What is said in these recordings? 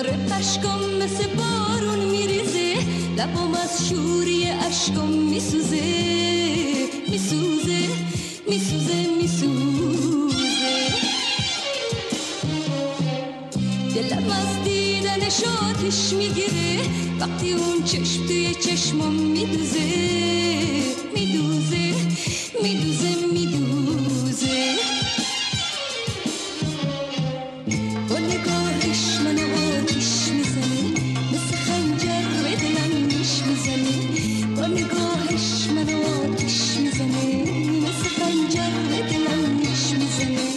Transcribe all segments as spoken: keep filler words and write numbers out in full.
داره اشکم مثل بارون میریزه، لبم از شوری اشکم میسوزه میسوزه میسوزه میسوزه. دلم از دیدنش آتش میگیره وقتی اون چشم توی چشمم میدوزه میدوزه میدوزه میدوزه. با نگاهش من آتش میزنه، مثل خنجر به دلم نیش میزنه. با نگاهش من آتش میزنه، مثل خنجر به دلم نیش میزنه.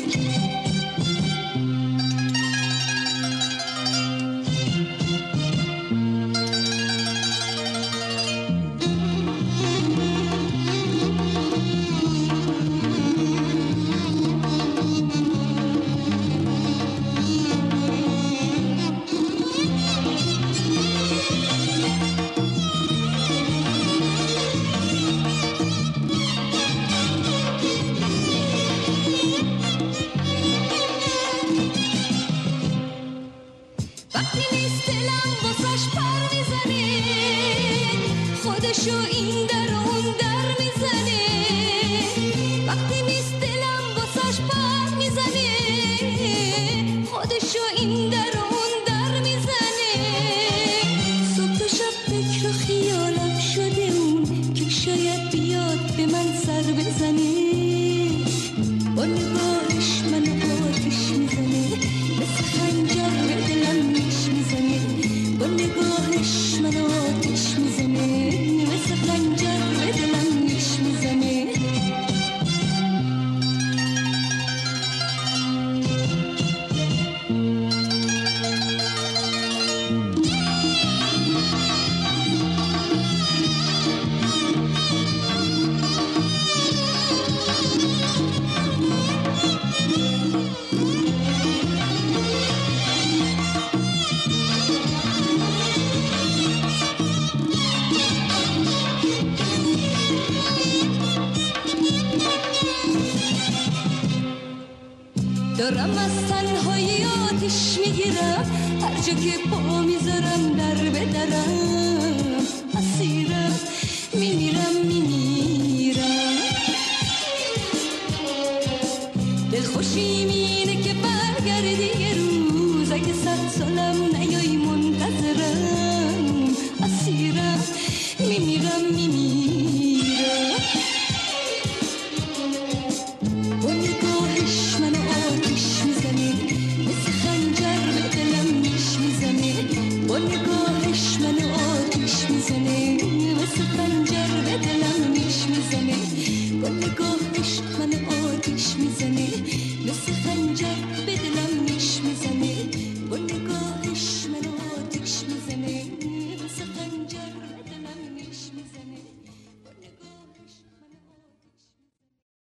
وقتی نیست دلم واسش پر میزنه، خودشو این در و اون در میزنه. وقتی نیست دلم واسش پر میزنه، خودشو این در و اون در میزنه. صبح و شب فکر و خیالم شده اون که شاید بیاد به من سر بزنه. با نگاهش من آتش میزنه، مثل خنجر به دلم نیش میزنه. با نگاهش من آتش میزنه، مثل خنجر به دلم نیش میزنه. دارم از تنهایی آتش میگیرم، هر جا که پا میذارم در به درم. اسیرم میمیرم میمیرم. دلخوشیم اینه که برگردی یه روز، اگه صد سالم نیایی منتظرم. اسیرم میمیرم میمیرم.